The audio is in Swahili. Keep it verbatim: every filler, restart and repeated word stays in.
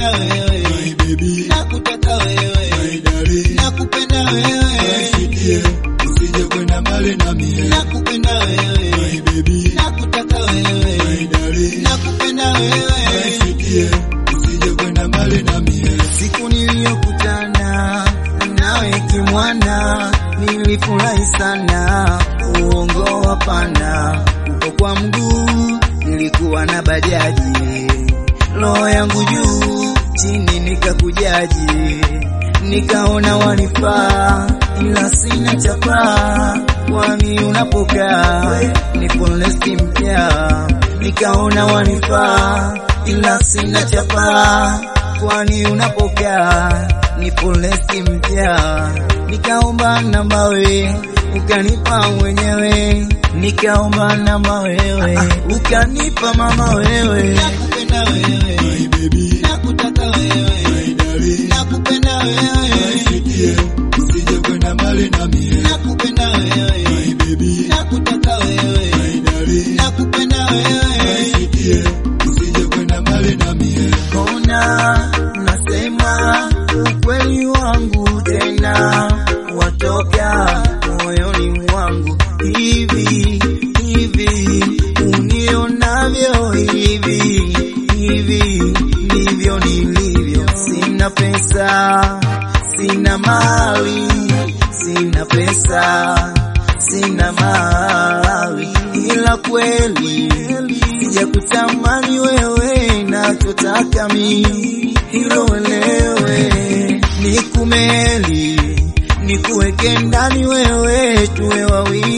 wewe, my baby, nakutaka wewe, my darling, nakupenda wewe, sikie usije kwenda mbali na mie, nakupenda wewe, my baby, nakutaka wewe, my darling, nakupenda wewe, sikie usije kwenda mbali na mie. siku niliyokutana nawe kimwana nilifurahi sana, uongo hapana, uko kwa mguu nilikuwa na bajaji, roho yangu juu chini nikakujaji, nikaona wanifaa ila sina chapa, kwani unapokaa nipo lesi mpya, nikaona wanifaa ila sina chapa, kwani unapokaa nipo lesi mpya, nikaomba namba we ukanipa mwenyewe, nikaomba namba wewe ukanipa mama wewe, nakupenda wewe, My baby, nakutaka wewe, my darling, nakupenda wewe, sikie usije kwenda mbali na mie, nakupenda wewe, my baby, nakutaka wewe, my darling, nakupenda wewe, sikie usije kwenda mbali na mie. ona nasema ukweli wangu tena watoka moyoni mwangu, hivi hivi unionavyo hivi hivi ndivyo nilivyo, sina pesa sina mali, sina pesa sina mali, ila kweli sijakutamani wewe, nachotaka mimi hilo elewe, nikumeli nikuweke ndani wewe tuwe wawili.